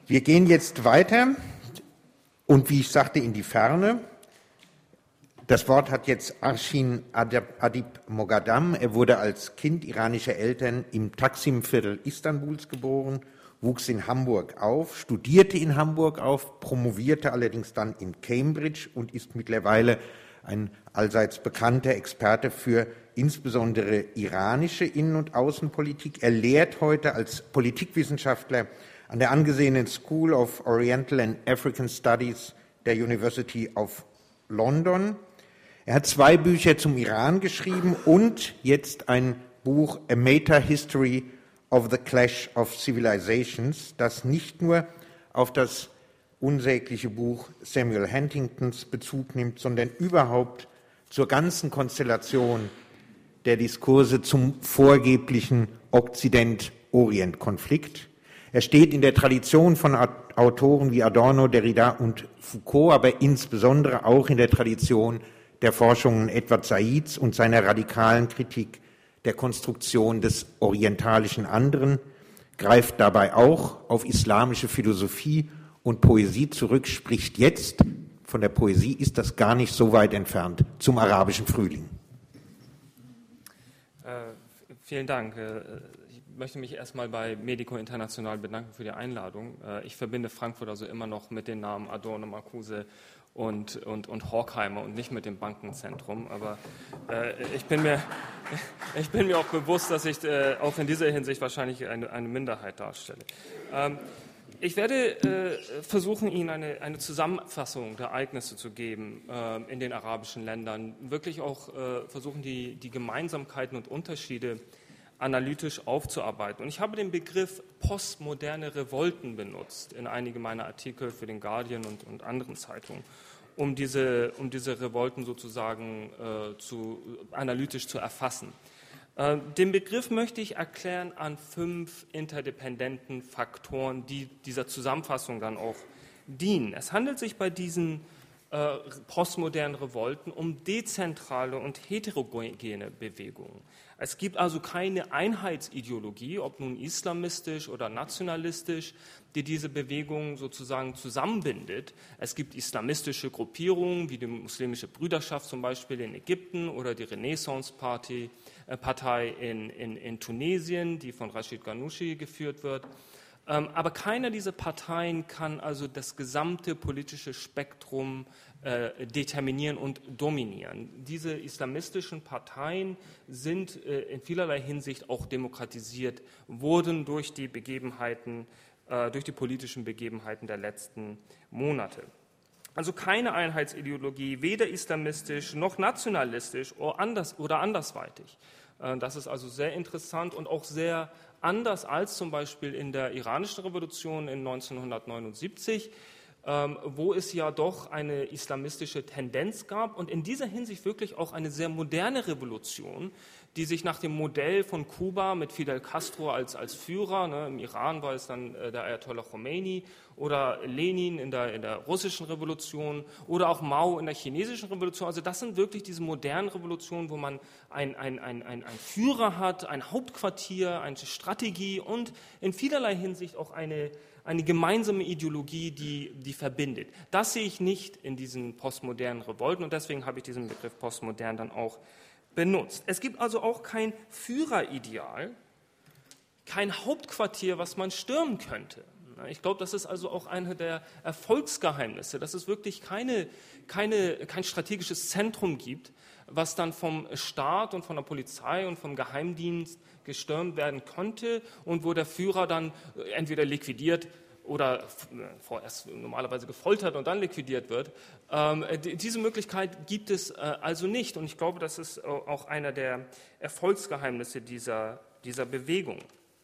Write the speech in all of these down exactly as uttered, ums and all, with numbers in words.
Wir gehen jetzt weiter und wie ich sagte, in die Ferne. Das Wort hat jetzt Arshin Adib Moghadam. Er wurde als Kind iranischer Eltern im Taksim-Viertel Istanbuls geboren, wuchs in Hamburg auf, studierte in Hamburg auf, promovierte allerdings dann in Cambridge und ist mittlerweile ein allseits bekannter Experte für insbesondere iranische Innen- und Außenpolitik. Er lehrt heute als Politikwissenschaftler an der angesehenen School of Oriental and African Studies der University of London. Er hat zwei Bücher zum Iran geschrieben und jetzt ein Buch A Meta-History of the Clash of Civilizations, das nicht nur auf das unsägliche Buch Samuel Huntingtons Bezug nimmt, sondern überhaupt zur ganzen Konstellation der Diskurse zum vorgeblichen Okzident-Orient-Konflikt. Er steht in der Tradition von Autoren wie Adorno, Derrida und Foucault, aber insbesondere auch in der Tradition der Forschungen Edward Saids und seiner radikalen Kritik der Konstruktion des orientalischen Anderen, greift dabei auch auf islamische Philosophie und Poesie zurück, spricht jetzt, von der Poesie ist das gar nicht so weit entfernt, zum arabischen Frühling. Äh, vielen Dank. Ich möchte mich erstmal bei Medico International bedanken für die Einladung. Ich verbinde Frankfurt also immer noch mit den Namen Adorno, Marcuse und, und, und Horkheimer und nicht mit dem Bankenzentrum. Aber äh, ich, bin mir, ich bin mir auch bewusst, dass ich äh, auch in dieser Hinsicht wahrscheinlich eine, eine Minderheit darstelle. Ähm, ich werde äh, versuchen, Ihnen eine, eine Zusammenfassung der Ereignisse zu geben äh, in den arabischen Ländern. Wirklich auch äh, versuchen, die, die Gemeinsamkeiten und Unterschiede analytisch aufzuarbeiten. Und ich habe den Begriff postmoderne Revolten benutzt in einige meiner Artikel für den Guardian und, und anderen Zeitungen, um diese, um diese Revolten sozusagen äh, zu, analytisch zu erfassen. Äh, den Begriff möchte ich erklären an fünf interdependenten Faktoren, die dieser Zusammenfassung dann auch dienen. Es handelt sich bei diesen äh, postmodernen Revolten um dezentrale und heterogene Bewegungen. Es gibt also keine Einheitsideologie, ob nun islamistisch oder nationalistisch, die diese Bewegung sozusagen zusammenbindet. Es gibt islamistische Gruppierungen, wie die muslimische Brüderschaft zum Beispiel in Ägypten oder die Renaissance-Partei äh, in, in, in Tunesien, die von Rashid Ghannouchi geführt wird. Ähm, aber keine dieser Parteien kann also das gesamte politische Spektrum äh, determinieren und dominieren. Diese islamistischen Parteien sind äh, in vielerlei Hinsicht auch demokratisiert, wurden durch die Begebenheiten, äh, durch die politischen Begebenheiten der letzten Monate. Also keine Einheitsideologie, weder islamistisch noch nationalistisch oder, anders, oder andersweitig. Äh, das ist also sehr interessant und auch sehr anders als zum Beispiel in der iranischen Revolution in neunzehnhundertneunundsiebzig, ähm, wo es ja doch eine islamistische Tendenz gab und in dieser Hinsicht wirklich auch eine sehr moderne Revolution, die sich nach dem Modell von Kuba mit Fidel Castro als, als Führer, ne, im Iran war es dann äh, der Ayatollah Khomeini oder Lenin in der, in der russischen Revolution oder auch Mao in der chinesischen Revolution. Also das sind wirklich diese modernen Revolutionen, wo man einen ein, ein, ein Führer hat, ein Hauptquartier, eine Strategie und in vielerlei Hinsicht auch eine, eine gemeinsame Ideologie, die, die verbindet. Das sehe ich nicht in diesen postmodernen Revolten und deswegen habe ich diesen Begriff postmodern dann auch benutzt. Es gibt also auch kein Führerideal, kein Hauptquartier, was man stürmen könnte. Ich glaube, das ist also auch eine der Erfolgsgeheimnisse, dass es wirklich keine, keine, kein strategisches Zentrum gibt, was dann vom Staat und von der Polizei und vom Geheimdienst gestürmt werden konnte und wo der Führer dann entweder liquidiert oder vorerst normalerweise gefoltert und dann liquidiert wird. Ähm, diese Möglichkeit gibt es äh, also nicht. Und ich glaube, das ist auch einer der Erfolgsgeheimnisse dieser, dieser Bewegung.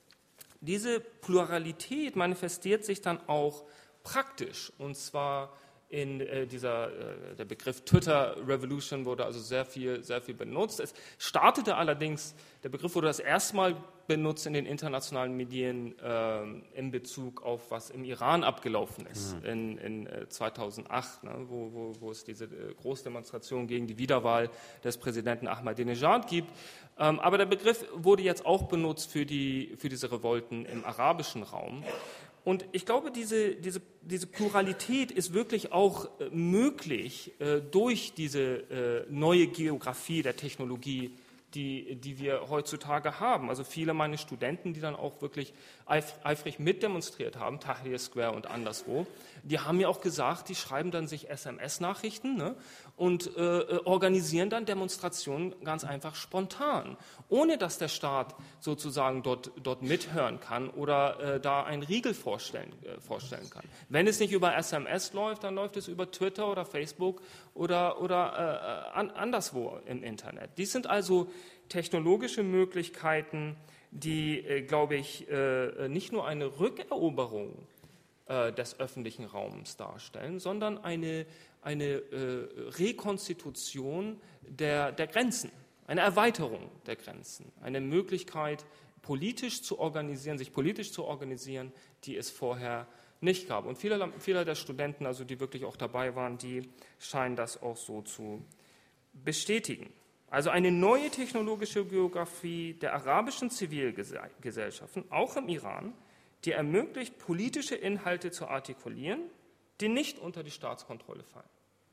Diese Pluralität manifestiert sich dann auch praktisch, und zwar in äh, dieser, äh, der Begriff Twitter Revolution wurde also sehr viel, sehr viel benutzt. Es startete allerdings, der Begriff wurde das erste Mal benutzt in den internationalen Medien äh, in Bezug auf, was im Iran abgelaufen ist, mhm. in, in äh, zweitausendacht, ne, wo, wo, wo es diese äh, Großdemonstration gegen die Wiederwahl des Präsidenten Ahmadinejad gibt. Ähm, aber der Begriff wurde jetzt auch benutzt für, die, für diese Revolten im arabischen Raum. Und ich glaube, diese, diese, diese Pluralität ist wirklich auch äh, möglich äh, durch diese äh, neue Geografie der Technologie, die, die wir heutzutage haben. Also viele meiner Studenten, die dann auch wirklich eif, eifrig mitdemonstriert haben, Tahrir Square und anderswo, die haben mir auch gesagt, die schreiben dann sich S M S-Nachrichten, ne, und äh, organisieren dann Demonstrationen ganz einfach spontan, ohne dass der Staat sozusagen dort, dort mithören kann oder äh, da einen Riegel vorstellen, äh, vorstellen kann. Wenn es nicht über S M S läuft, dann läuft es über Twitter oder Facebook oder, oder äh, an, anderswo im Internet. Dies sind also technologische Möglichkeiten, die, äh, glaube ich, äh, nicht nur eine Rückeroberung äh, des öffentlichen Raums darstellen, sondern eine, eine äh, Rekonstitution der, der Grenzen, eine Erweiterung der Grenzen, eine Möglichkeit, politisch zu organisieren, sich politisch zu organisieren, die es vorher nicht gab. Und viele, viele der Studenten, also die wirklich auch dabei waren, die scheinen das auch so zu bestätigen. Also eine neue technologische Geografie der arabischen Zivilgesellschaften, auch im Iran, die ermöglicht, politische Inhalte zu artikulieren, die nicht unter die Staatskontrolle fallen.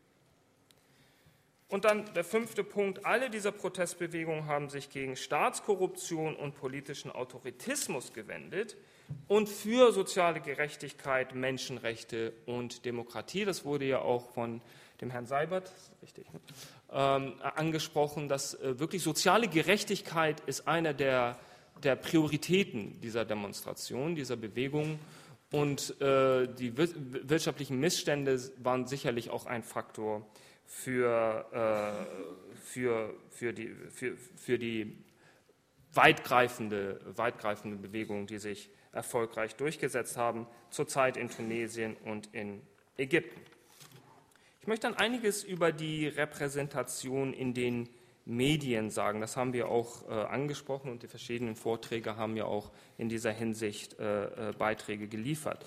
Und dann der fünfte Punkt, alle diese Protestbewegungen haben sich gegen Staatskorruption und politischen Autoritismus gewendet und für soziale Gerechtigkeit, Menschenrechte und Demokratie. Das wurde ja auch von dem Herrn Seibert, richtig, ne? ähm, angesprochen, dass äh, wirklich soziale Gerechtigkeit ist einer der, der Prioritäten dieser Demonstration, dieser Bewegung. Und äh, die wir wirtschaftlichen Missstände waren sicherlich auch ein Faktor für, äh, für, für, die, für, für die weitgreifende, weitgreifende Bewegung, die sich erfolgreich durchgesetzt haben, zurzeit in Tunesien und in Ägypten. Ich möchte dann einiges über die Repräsentation in den Medien sagen. Das haben wir auch äh, angesprochen und die verschiedenen Vorträge haben ja auch in dieser Hinsicht äh, äh, Beiträge geliefert.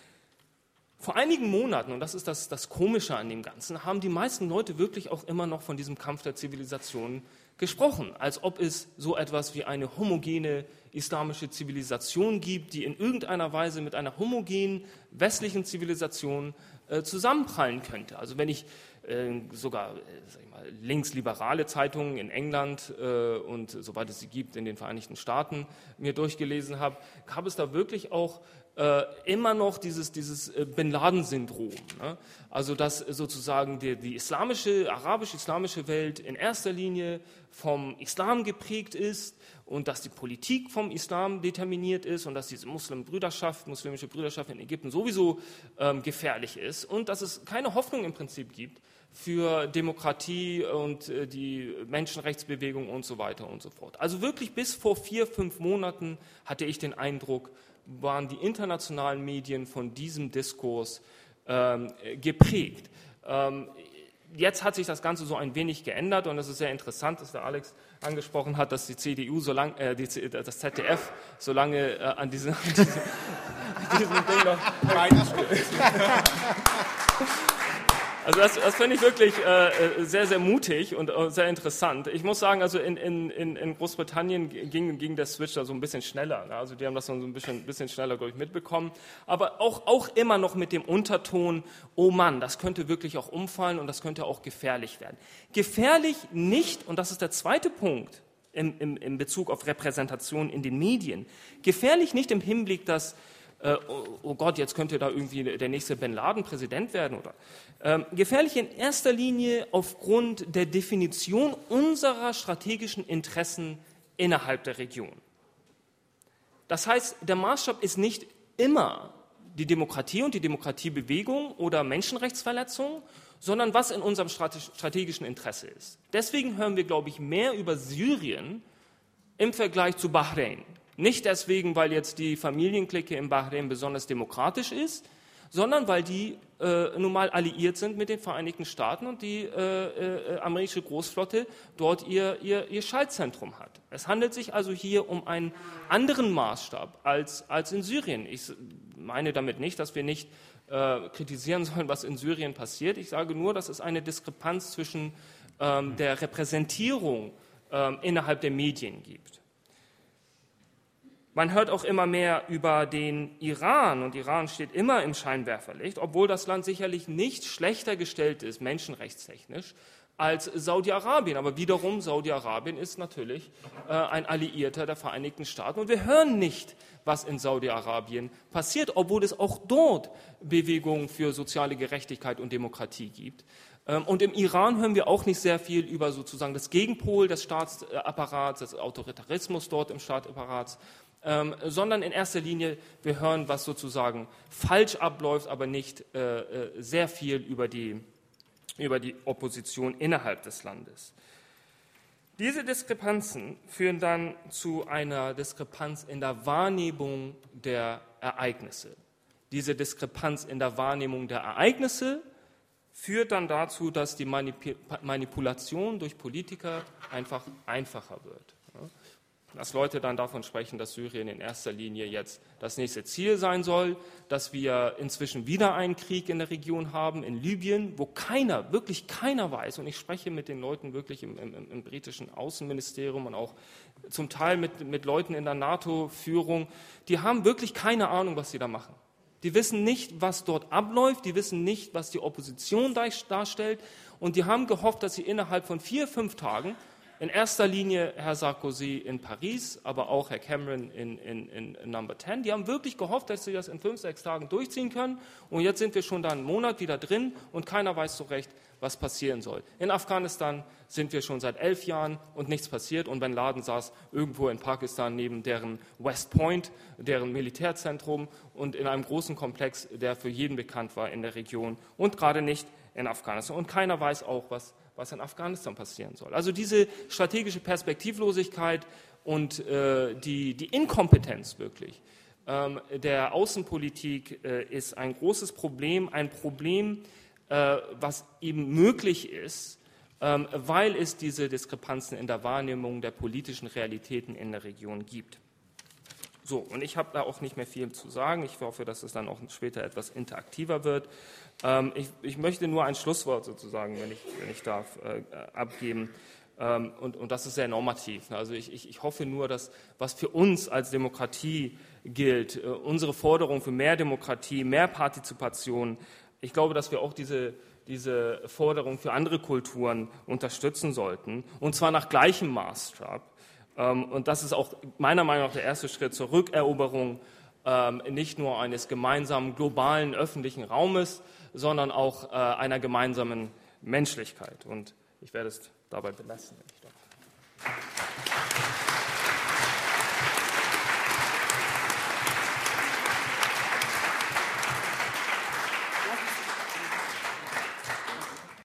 Vor einigen Monaten, und das ist das, das Komische an dem Ganzen, haben die meisten Leute wirklich auch immer noch von diesem Kampf der Zivilisationen gesprochen, als ob es so etwas wie eine homogene islamische Zivilisation gibt, die in irgendeiner Weise mit einer homogenen westlichen Zivilisation äh, zusammenprallen könnte. Also wenn ich äh, sogar äh, sag ich mal, linksliberale Zeitungen in England äh, und soweit es sie gibt in den Vereinigten Staaten mir durchgelesen habe, gab es da wirklich auch Äh, immer noch dieses, dieses äh, Bin Laden-Syndrom. Ne? Also dass sozusagen die, die islamische, arabisch-islamische Welt in erster Linie vom Islam geprägt ist und dass die Politik vom Islam determiniert ist und dass diese Muslimbrüderschaft, muslimische Brüderschaft in Ägypten sowieso ähm, gefährlich ist und dass es keine Hoffnung im Prinzip gibt für Demokratie und äh, die Menschenrechtsbewegung und so weiter und so fort. Also wirklich bis vor vier, fünf Monaten hatte ich den Eindruck, waren die internationalen Medien von diesem Diskurs ähm, geprägt. Ähm, jetzt hat sich das Ganze so ein wenig geändert und es ist sehr interessant, dass der Alex angesprochen hat, dass die C D U, so lang, äh, die, das Z D F, so lange äh, an diesem, an diesem, an diesem Ding noch... Also das, das finde ich wirklich äh, sehr, sehr mutig und äh, sehr interessant. Ich muss sagen, also in, in, in Großbritannien ging, ging der Switch da so ein bisschen schneller. Ne? Also die haben das so ein bisschen, bisschen schneller, glaube ich, mitbekommen. Aber auch, auch immer noch mit dem Unterton, oh Mann, das könnte wirklich auch umfallen und das könnte auch gefährlich werden. Gefährlich nicht, und das ist der zweite Punkt im, im, im Bezug auf Repräsentation in den Medien, gefährlich nicht im Hinblick, dass oh Gott, jetzt könnte da irgendwie der nächste Bin Laden Präsident werden. Oder ähm, gefährlich in erster Linie aufgrund der Definition unserer strategischen Interessen innerhalb der Region. Das heißt, der Maßstab ist nicht immer die Demokratie und die Demokratiebewegung oder Menschenrechtsverletzungen, sondern was in unserem strategischen Interesse ist. Deswegen hören wir, glaube ich, mehr über Syrien im Vergleich zu Bahrain. Nicht deswegen, weil jetzt die Familienklicke in Bahrain besonders demokratisch ist, sondern weil die äh, nun mal alliiert sind mit den Vereinigten Staaten und die äh, äh, amerikanische Großflotte dort ihr, ihr, ihr Schaltzentrum hat. Es handelt sich also hier um einen anderen Maßstab als, als in Syrien. Ich meine damit nicht, dass wir nicht äh, kritisieren sollen, was in Syrien passiert. Ich sage nur, dass es eine Diskrepanz zwischen ähm, der Repräsentierung ähm, innerhalb der Medien gibt. Man hört auch immer mehr über den Iran, und Iran steht immer im Scheinwerferlicht, obwohl das Land sicherlich nicht schlechter gestellt ist, menschenrechtstechnisch, als Saudi-Arabien. Aber wiederum, Saudi-Arabien ist natürlich äh, ein Alliierter der Vereinigten Staaten. Und wir hören nicht, was in Saudi-Arabien passiert, obwohl es auch dort Bewegungen für soziale Gerechtigkeit und Demokratie gibt. Ähm, und im Iran hören wir auch nicht sehr viel über sozusagen das Gegenpol des Staatsapparats, des Autoritarismus dort im Staatsapparat, ähm, sondern in erster Linie, wir hören, was sozusagen falsch abläuft, aber nicht äh, äh, sehr viel über die über die Opposition innerhalb des Landes. Diese Diskrepanzen führen dann zu einer Diskrepanz in der Wahrnehmung der Ereignisse. Diese Diskrepanz in der Wahrnehmung der Ereignisse führt dann dazu, dass die Manipulation durch Politiker einfach einfacher wird. Dass Leute dann davon sprechen, dass Syrien in erster Linie jetzt das nächste Ziel sein soll, dass wir inzwischen wieder einen Krieg in der Region haben, in Libyen, wo keiner, wirklich keiner weiß, und ich spreche mit den Leuten wirklich im, im, im britischen Außenministerium und auch zum Teil mit, mit Leuten in der NATO-Führung, die haben wirklich keine Ahnung, was sie da machen. Die wissen nicht, was dort abläuft, die wissen nicht, was die Opposition darstellt, und die haben gehofft, dass sie innerhalb von vier, fünf Tagen in erster Linie Herr Sarkozy in Paris, aber auch Herr Cameron in, in, in Number zehn. Die haben wirklich gehofft, dass sie das in fünf, sechs Tagen durchziehen können. Und jetzt sind wir schon da einen Monat wieder drin und keiner weiß so recht, was passieren soll. In Afghanistan sind wir schon seit elf Jahren und nichts passiert. Und Bin Laden saß irgendwo in Pakistan neben deren West Point, deren Militärzentrum, und in einem großen Komplex, der für jeden bekannt war in der Region und gerade nicht in Afghanistan. Und keiner weiß auch, was was in Afghanistan passieren soll. Also diese strategische Perspektivlosigkeit und äh, die, die Inkompetenz wirklich ähm, der Außenpolitik äh, ist ein großes Problem, ein Problem, äh, was eben möglich ist, ähm, weil es diese Diskrepanzen in der Wahrnehmung der politischen Realitäten in der Region gibt. So, und ich habe da auch nicht mehr viel zu sagen. Ich hoffe, dass es dann auch später etwas interaktiver wird. Ähm, ich, ich möchte nur ein Schlusswort sozusagen, wenn ich, wenn ich darf, äh, abgeben. Ähm, und, und das ist sehr normativ. Also ich, ich, ich hoffe nur, dass was für uns als Demokratie gilt, äh, unsere Forderung für mehr Demokratie, mehr Partizipation, ich glaube, dass wir auch diese, diese Forderung für andere Kulturen unterstützen sollten, und zwar nach gleichem Maßstab. Und das ist auch meiner Meinung nach der erste Schritt zur Rückeroberung nicht nur eines gemeinsamen globalen öffentlichen Raumes, sondern auch einer gemeinsamen Menschlichkeit. Und ich werde es dabei belassen, wenn ich darf.